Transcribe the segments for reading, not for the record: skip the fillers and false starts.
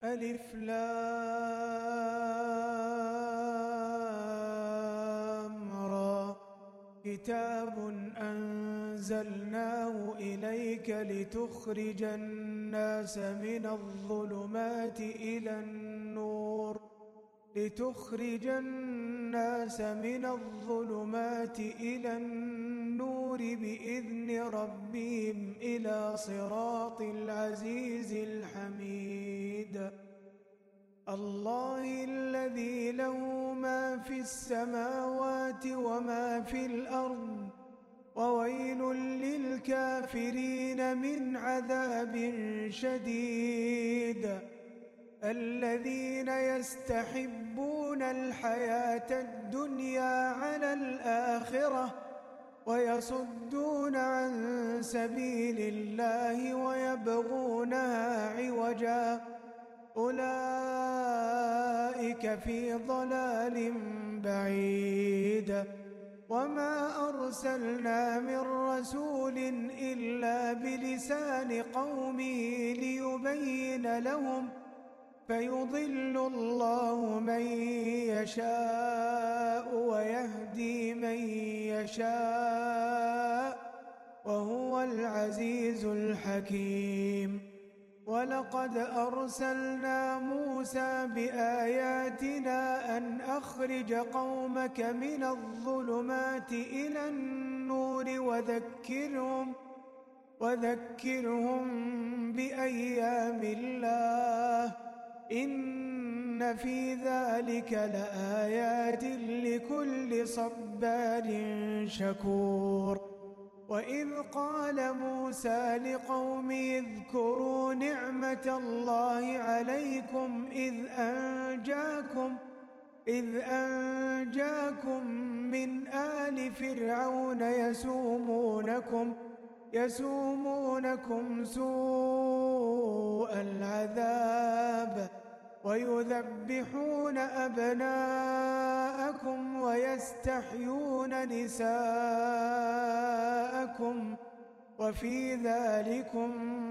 ألف لام را كتاب أنزلناه إليك لتخرج الناس من الظلمات إلى النور بإذن ربهم إلى صراط العزيز الحميد الله الذي له ما في السماوات وما في الأرض وويل للكافرين من عذاب شديد الذين يستحبون الحياة الدنيا على الآخرة ويصدون عن سبيل الله ويبغونها عوجا أولئك في ضلال بعيد وما أرسلنا من رسول إلا بلسان قومه ليبين لهم فيضل الله من يشاء ويهدي من يشاء وهو العزيز الحكيم ولقد أرسلنا موسى بآياتنا أن أخرج قومك من الظلمات إلى النور وذكرهم بأيام الله إن في ذلك لآيات لكل صبار شكور وإذ قال موسى لقومه اذكروا نعمة الله عليكم إذ أنجاكم من آل فرعون يسومونكم سوء العذاب ويذبحون أبناءكم ويستحيون نساءكم وفي ذلكم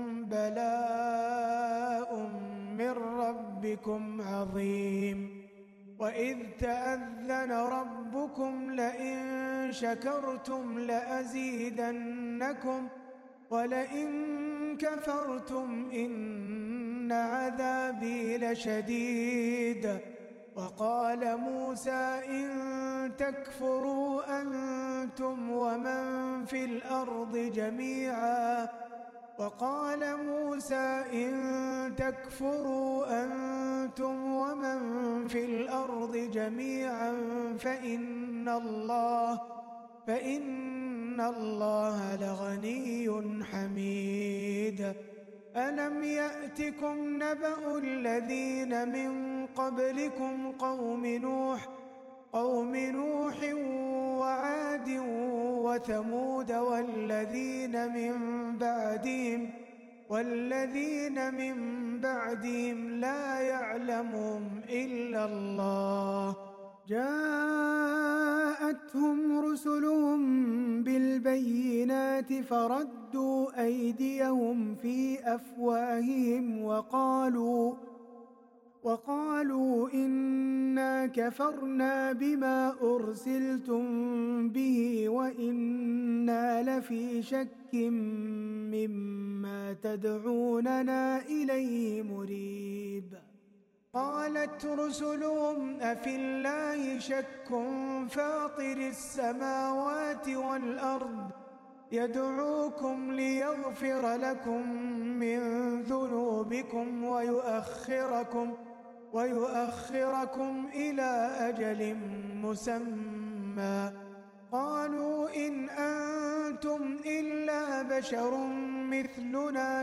بلاء من ربكم عظيم وإذ تأذن ربكم لئن شكرتم لأزيدنكم ولئن كفرتم إن عذابي لشديد وقال موسى إن تكفروا أنتم ومن في الأرض جميعا فإن الله لغني حميد ألم يأتكم نبأ الذين من قبلكم قوم نوح وعاد وثمود والذين من بعدهم لا يعلمهم إلا الله جاءتهم رسلهم بالبينات فردوا أيديهم في أفواههم وقالوا إنا كفرنا بما أرسلتم به وإنا لفي شك مما تدعوننا إليه مريب قالت رسلهم أفي الله شك فاطر السماوات والأرض يدعوكم ليغفر لكم من ذنوبكم ويؤخركم إلى أجل مسمى قالوا إن أنتم إلا بشر مثلنا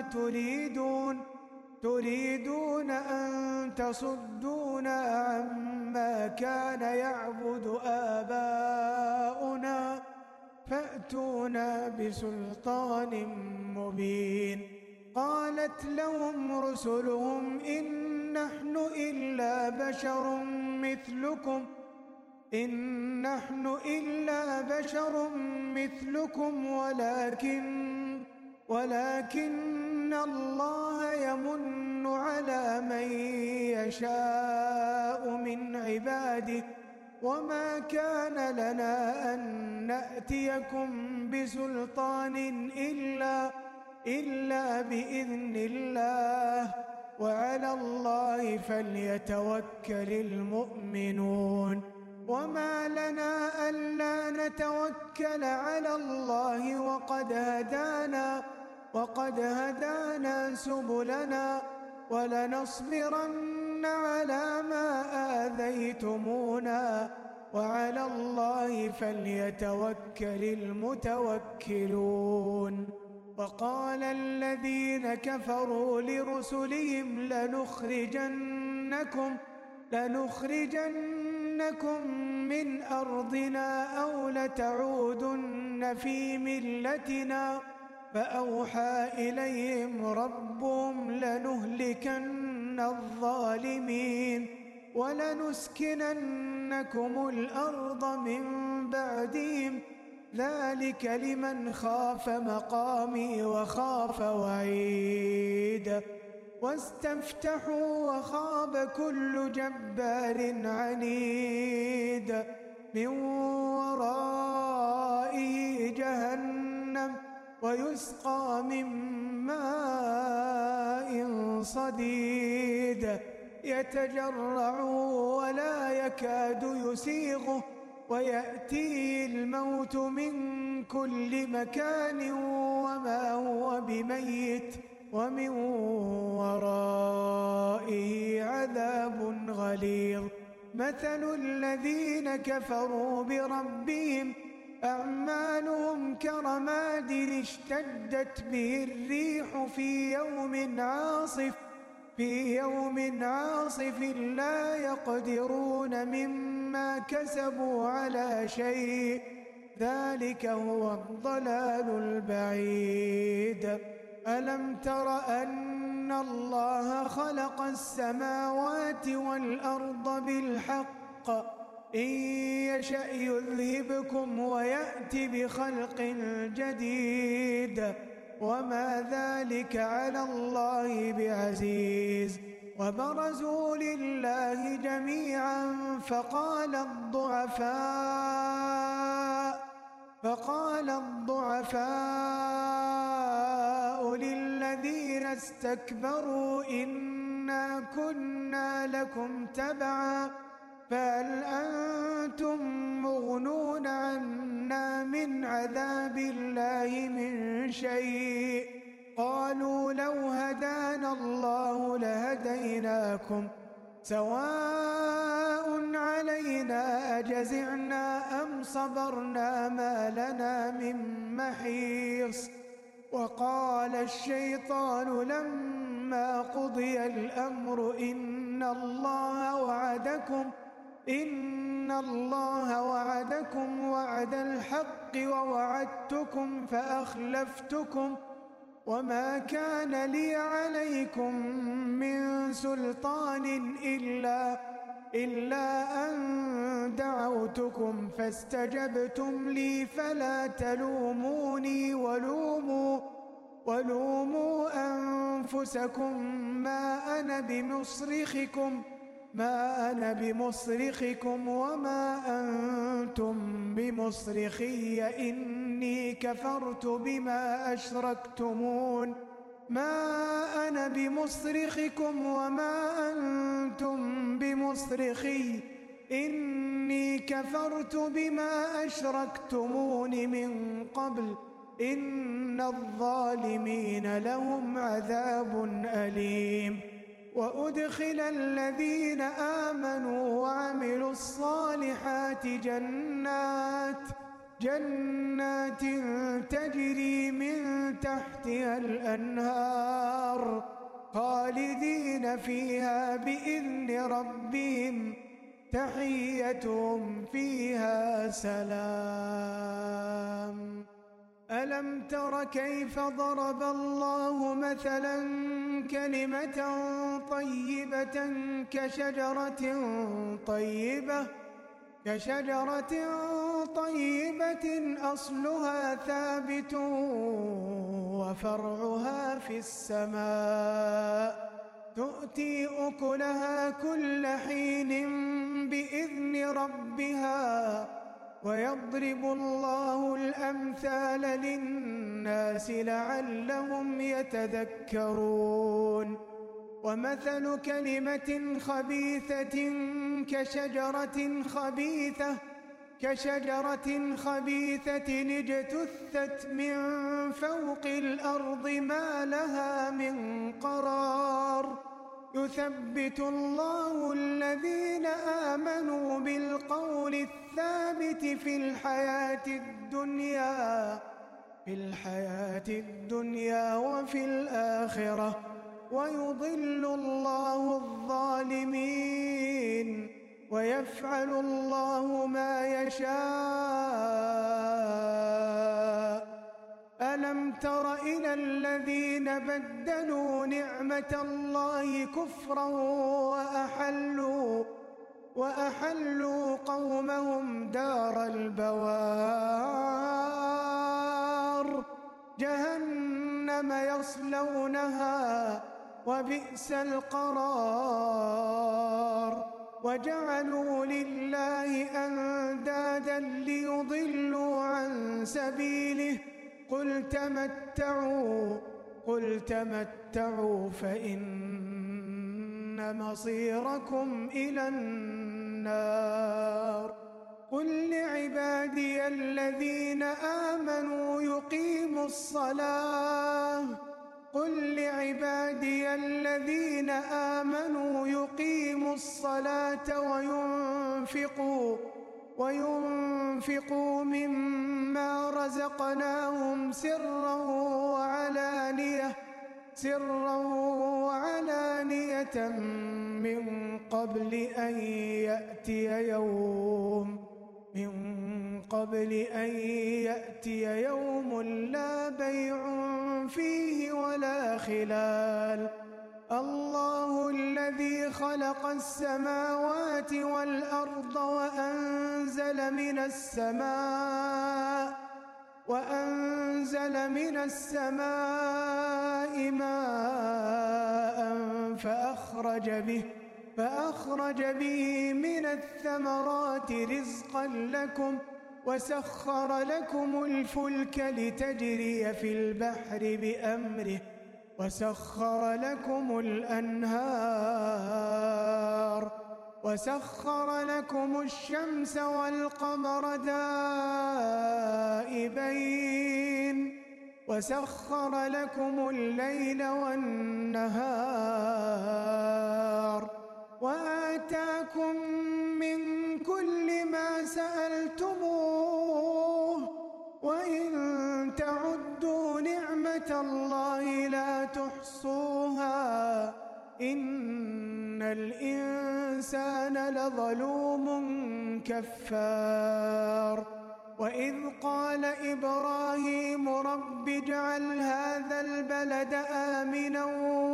تريدون أن تصدونا عما كان يعبد آباؤنا فأتونا بسلطان مبين قالت لهم رسلهم إن نحن إلا بشر مثلكم ولكن الله يمن على من يشاء من عباده وما كان لنا أن نأتيكم بسلطان إلا بإذن الله وعلى الله فليتوكل المؤمنون وما لنا ألا نتوكل على الله وقد هدانا سبلنا ولنصبرن على ما آذيتمونا وعلى الله فليتوكل المتوكلون وقال الذين كفروا لرسلهم لنخرجنكم من أرضنا أو لتعودن في ملتنا فأوحى إليهم ربهم لنهلكن الظالمين ولنسكننكم الأرض من بعدهم ذلك لمن خاف مقامي وخاف وعيد واستفتحوا وخاب كل جبار عنيد من ورائه جهنم ويسقى من ماء صديد يتجرع ولا يكاد يسيغه ويأتيه الموت من كل مكان وما هو بميت ومن ورائه عذاب غليظ مثل الذين كفروا بربهم أعمالهم كرماد اشتدت به الريح في يوم عاصف لا يقدرون مما كسبوا على شيء ذلك هو الضلال البعيد ألم تر أن الله خلق السماوات والأرض بالحق إن يشأ يذهبكم ويأتي بخلق جديد وما ذلك على الله بعزيز وبرزوا لله جميعا فقال الضعفاء للذين استكبروا إنا كنا لكم تبعا فهل أنتم مغنون عنا من عذاب الله من شيء قالوا لو هدانا الله لهديناكم سواء علينا أجزعنا أم صبرنا ما لنا من محيص وقال الشيطان لما قضي الأمر إن الله وعدكم وعد الحق ووعدتكم فأخلفتكم وما كان لي عليكم من سلطان إلا أن دعوتكم فاستجبتم لي فلا تلوموني ولوموا أنفسكم ما أنا بمصرخكم وما أنتم بمصرخي إني كفرت بما أشركتمون ما أنا بمصرخكم وما أنتم بمصرخي إني كفرت بما أشركتمون من قبل إن الظالمين لهم عذاب أليم وأدخل الذين آمنوا وعملوا الصالحات جنات تجري من تحتها الأنهار خالدين فيها بإذن ربهم تحيتهم فيها سلام ألم تر كيف ضرب الله مثلا كلمة طيبة كشجرة طيبة أصلها ثابت وفرعها في السماء تؤتي أكلها كل حين بإذن ربها ويضرب الله الأمثال للناس لعلهم يتذكرون ومثل كلمة خبيثة كشجرة خبيثة اجتثت من فوق الأرض ما لها من قرار يثبت الله الذين آمنوا بالقول الثابت في الحياة الدنيا وفي الآخرة ويضل الله الظالمين ويفعل الله ما يشاء ألم تر إلى الذين بدلوا نعمة الله كفرا وأحلوا قومهم دار البوار جهنم يصلونها وبئس القرار وجعلوا لله أندادا ليضلوا عن سبيله قل تمتعوا فإن مصيركم إلى النار قل لعبادي الذين آمنوا يقيموا الصلاة وينفقوا مما رزقناهم سرا وعلانية من قبل أن يأتي يوم لا بيع فيه ولا خلال الله الذي خلق السماوات والأرض وأنزل من السماء ماء فأخرج به من الثمرات رزقا لكم وسخر لكم الفلك لتجري في البحر بأمره وسخر لكم الأنهار وسخر لكم الشمس والقمر دائبين وسخر لكم الليل والنهار وآتاكم من كل ما سألتموه وإن تعدوا نعمة الله لا تحصوها إن الإنسان لظلوم كفار وإذ قال إبراهيم رب اجعل هذا البلد آمنا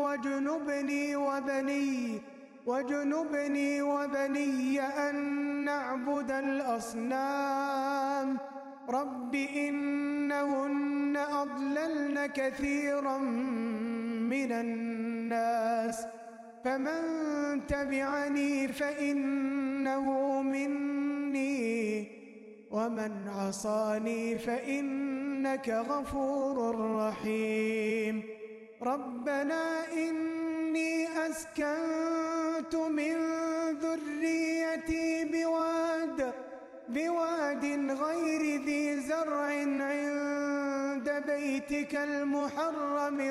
واجنبني وبني أن نعبد الأصنام رب إنهن أضللن كثيرا من الناس فمن تبعني فإنه مني ومن عصاني فإنك غفور رحيم ربنا إني أسكنت من ذريتي بواد غير ذي زرع عند بيتك المحرم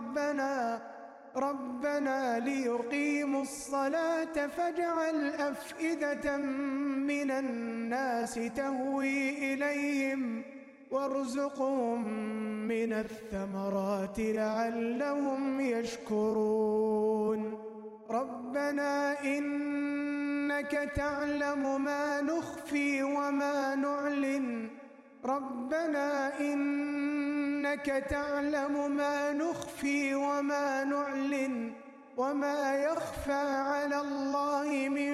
ربنا ليقيموا الصلاة فاجعل أفئدة من الناس تهوي إليهم وارزقهم من الثمرات لعلهم يشكرون ربنا إنك تعلم ما نخفي وما نعلن وما يخفى على الله من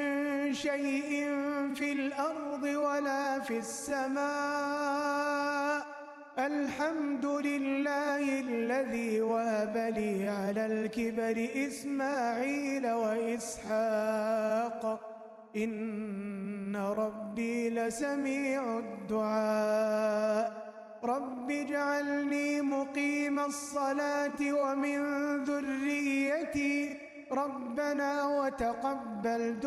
شيء في الأرض ولا في السماء الحمد لله الذي وهب لي على الكبر إسماعيل وإسحاق إن ربي لسميع الدعاء رب اجعلني مقيم الصلاة ومن ذريتي ربنا وتقبل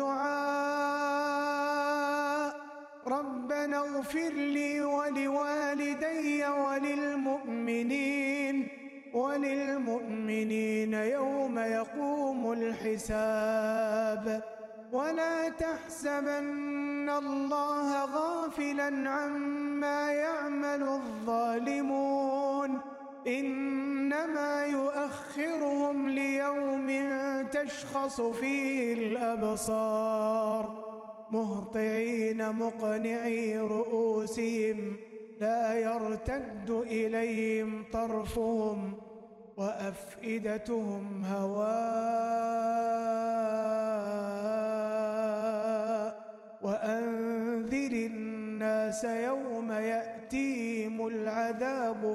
دعاء ربنا اغفر لي ولوالدي وللمؤمنين يوم يقوم الحساب ولا تحسبن الله غافلا عما يعمل الظالمون إنما يؤخرهم ليوم تشخص فيه الأبصار مهطعين مقنعي رؤوسهم لا يرتد إليهم طرفهم وأفئدتهم هواء وأنذر الناس يوم يأتيهم العذاب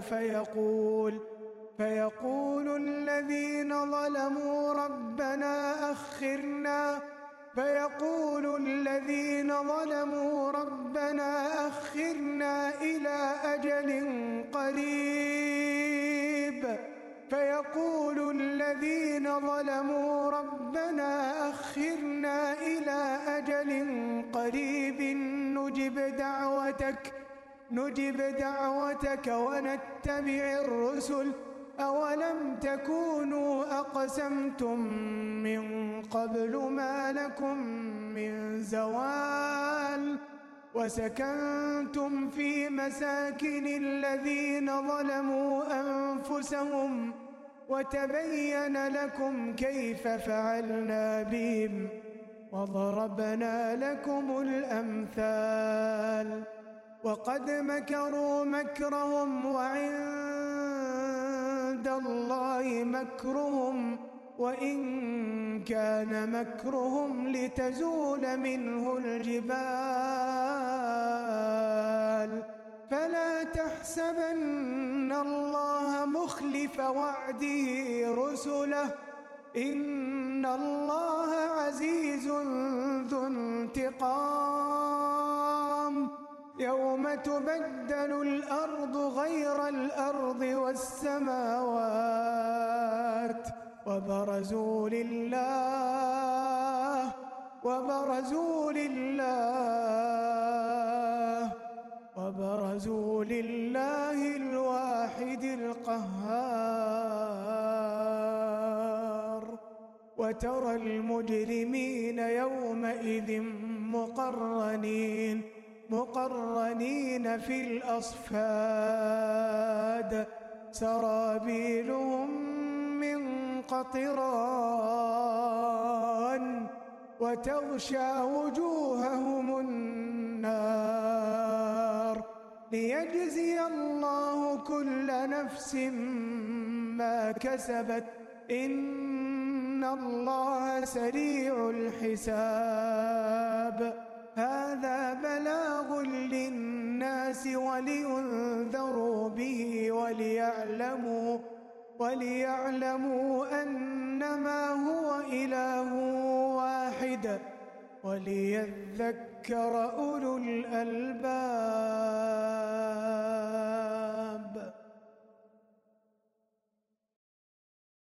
فيقول الذين ظلموا ربنا أخرنا إلى أجل قريب نجب دعوتك ونتبع الرسل أولم تكونوا أقسمتم من قبل ما لكم من زوال وسكنتم في مساكن الذين ظلموا أنفسهم وتبين لكم كيف فعلنا بهم وضربنا لكم الأمثال وقد مكروا مكرهم وعند الله مكرهم وإن كان مكرهم لتزول منه الجبال فلا تحسبن الله مخلف وعده رسله إن الله عزيز ذو انتقام يوم تبدل الأرض غير الأرض والسماوات وبرزوا لله الواحد القهار وترى المجرمين يومئذ مقرنين في الأصفاد سرابيلهم من قطران وتغشى وجوههم النار ليجزي الله كل نفس ما كسبت إن الله سريع الحساب هذا بلاغ للناس ولينذروا به وليعلموا أنما هو إله واحد وليذكر أولو الألباب.